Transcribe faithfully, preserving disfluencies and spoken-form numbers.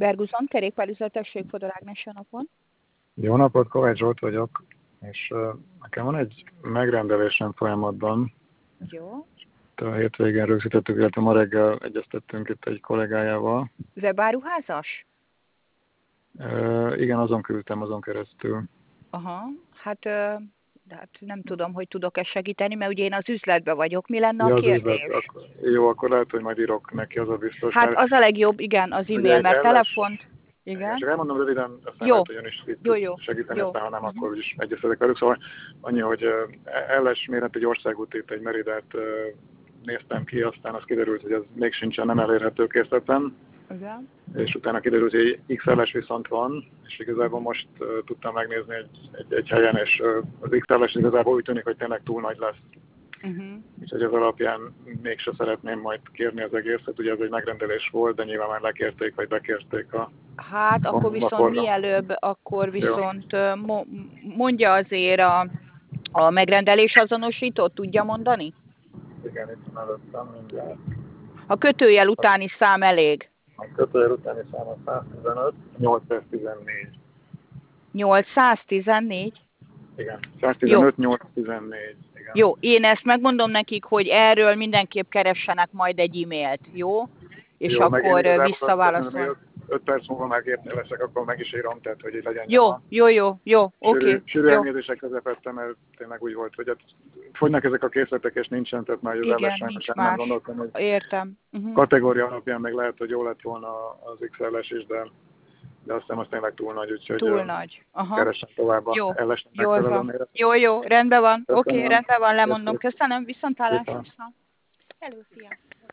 Berguzon, kerékpárüzletesség Fodor Ágnes, jó napot. Jó napot, Kovács Zsolt vagyok, és uh, nekem van egy megrendelésem folyamatban. Jó. A hétvégén rögzítettük, illetve ma reggel egyeztettünk itt egy kollégájával. Webáruházas? Uh, igen, azon küldtem, azon keresztül. Aha, hát, ö, de hát nem tudom, hogy tudok-e segíteni, mert ugye én az üzletben vagyok. Mi lenne Ja, a az kérdés? üzlet, akkor, jó, akkor lehet, hogy majd írok neki, az a biztos. Hát Mert az a legjobb, igen, az ugye e-mail, egy mert elles, telefont, igen, igen. csak elmondom röviden, aztán Jó, lehet, hogy ön is itt jó, tud jó, segíteni, jó. aztán ha nem, Uh-huh. akkor is egyeztetek velük. Szóval annyi, hogy uh, elles méret egy országút itt egy Meridát uh, néztem ki, aztán az kiderült, hogy ez még sincsen nem elérhető készleten. Igen. És utána kiderült, hogy iksz el-es viszont van, és igazából most uh, tudtam megnézni egy, egy, egy helyen, és uh, az iksz el-es igazából úgy tűnik, hogy tényleg túl nagy lesz. Uh-huh. Úgyhogy ez alapján mégse szeretném majd kérni az egészet, ugye ez egy megrendelés volt, de nyilván már lekérték, vagy bekérték a, Hát a, akkor a viszont forgalmat. mielőbb, akkor Jó. viszont ö, mo- mondja azért a, a megrendelés azonosítót, tudja mondani? Igen, itt van előttem mindjárt. A kötőjel utáni szám elég. A kötőjel utáni szám a száztizenöt, nyolcszáztizennégy. nyolcszáztizennégy? Igen, Jó, száztizenöt, nyolcszáztizennégy. Igen. jó. Én ezt megmondom nekik, hogy erről mindenképp keressenek majd egy e-mailt, jó? És Jó, meg én akkor ö, igazából azt hiszem, hogy visszaválaszol. öt perc múlva már gépnél leszek, akkor meg is írom, tehát hogy így legyen Jó, nyoma. jó, jó, jó, oké, Sűrű, sűrű jó. elnézések közepette, mert tényleg úgy volt, hogy hát fogynak ezek a készletek, és nincsen, tehát már az Igen, ellesen, nincs nem más. gondoltam, hogy Értem. Uh-huh. kategória alapján meg lehet, hogy jó lett volna az iksz el-es is, de, de aztán az tényleg túl nagy, úgyhogy Túl uh, nagy. Aha. keresem tovább a Jó, el-esnek jól megfelelő van. méretet. Jó, jó, rendben van. Oké, Köszönöm. rendben van, lemondom. Köszönöm. Köszönöm, viszontlátásra. Köszönöm. Hello, szia.